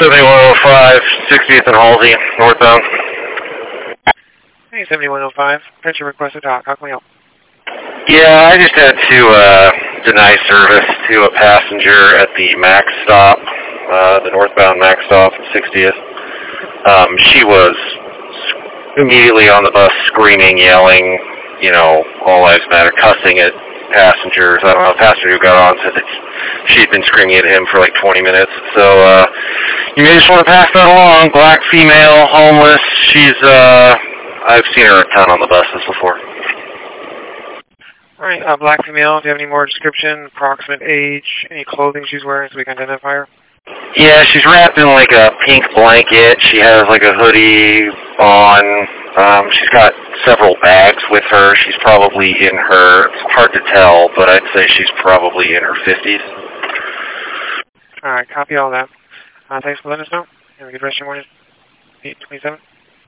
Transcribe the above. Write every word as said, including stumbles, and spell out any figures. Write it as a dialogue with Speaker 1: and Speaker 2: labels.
Speaker 1: seventy-one oh five, sixtieth and Halsey, northbound.
Speaker 2: Hey, seventy-one oh five. Attention requested dock. How can we help?
Speaker 1: Yeah, I just had to uh, deny service to a passenger at the Max stop, uh, the northbound Max stop at sixtieth. Um, she was immediately on the bus screaming, yelling, you know, all lives matter, cussing at passengers. I don't know, a passenger who got on said that she'd been screaming at him for like twenty minutes. So uh, you may just want to pass that along. Black female, homeless. She's, uh, I've seen her a ton on the buses before.
Speaker 2: All right, uh, black female. Do you have any more description, approximate age, any clothing she's wearing so we can identify her?
Speaker 1: Yeah, she's wrapped in like a pink blanket. She has like a hoodie on. Um, she's got several bags with her. She's probably in her, it's hard to tell, but I'd say she's probably in her fifties.
Speaker 2: All right, copy all that. Uh, thanks for letting us know. Have a good rest of your morning. eight twenty-seven.